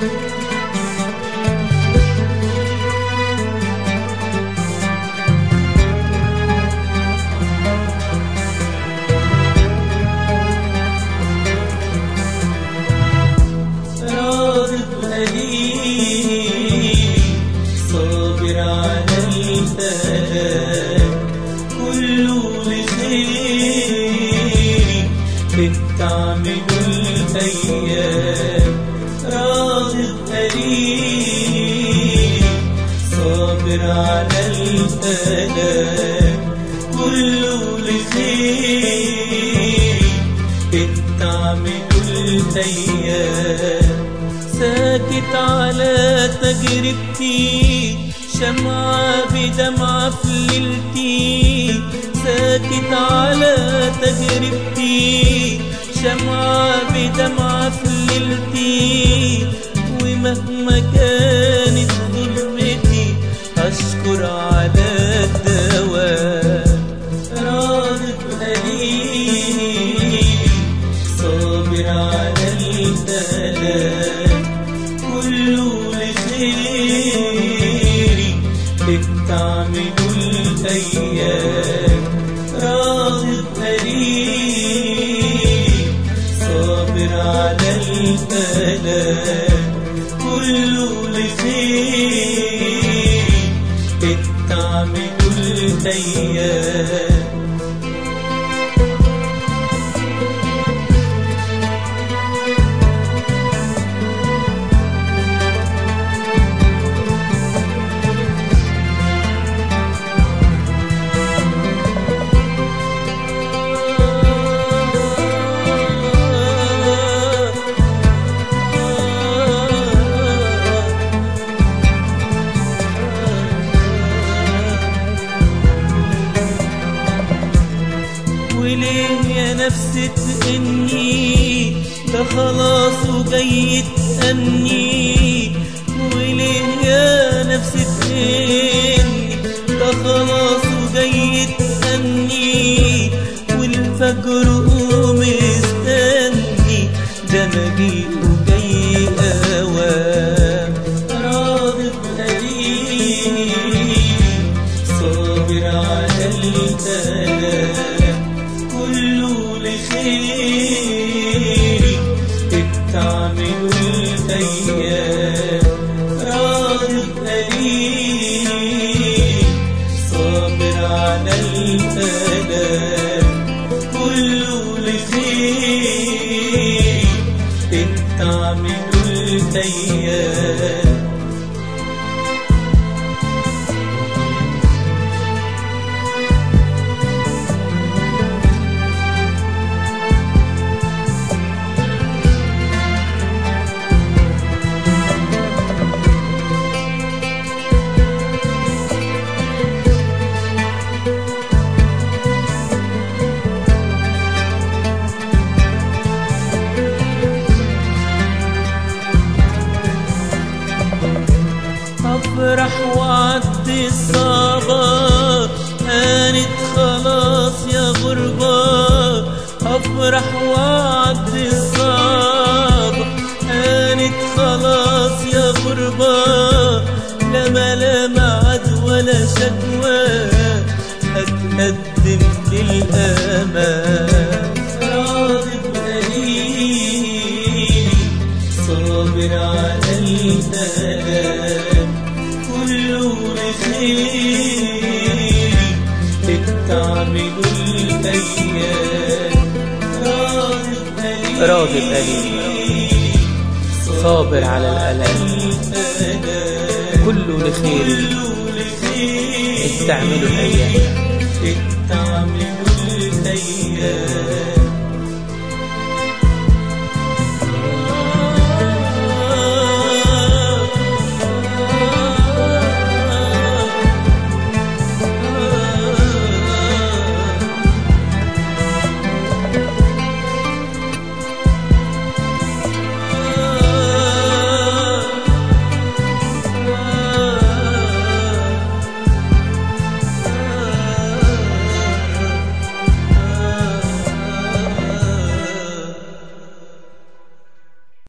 صابر على البلاء كله لخير بتعمل الأيام. راضي قليل صابر على البلاء كله لخير بتعمل الأيام. ساكت على تجربتي شمعة بدمعة في ليلتي. ساكت على تجربتي شمعة بدمعة في ليلتي. ومهما كانت ظلمتي أشكر على الدوام. راضي قليل صابر على البلاء كله لخيري بتعمل الأيام. راضي قليل صابر على البلاء كله لخيري بتعمل الأيام. وليه يا نفسي تأني ده خلاص وجاي تأني. وليه يا نفسي تأني ده خلاص وجاي تأني. والفجر قوم استني ده مجيء وجاي أوام. راضي قليل صابر على البلاء كله لخيري بتعمل الأيام. راضي قليل صابر على البلاء كله لخيري بتعمل الأيام. افرح وعدي الصعبة هانت خلاص يا غربة. افرح وعدي الصعبة هانت خلاص يا غربة. لا ملام عد ولا شكوى هتقدم للأمان. راضي قليل صابر على البلاء كله لخيري بتعمل الأيام. راضي قليل صابر على الآلام كله لخيري بتعمل الأيام.